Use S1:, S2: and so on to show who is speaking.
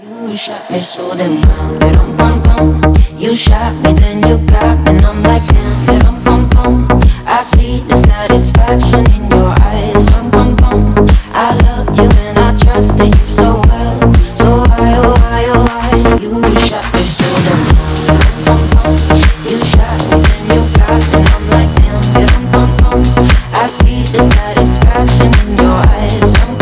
S1: You shot me so damn well, you don't pum pum. You shot me, then you got me, and I'm like damn, you don't pum pum. I see the satisfaction in your eyes, rum pum pum. I loved you and I trusted you so well, so why, oh why, oh why? You shot me so damn well, you don't pum pum. You shot me, then you got me, and I'm like damn, you don't pum pum. I see the satisfaction in your eyes, rum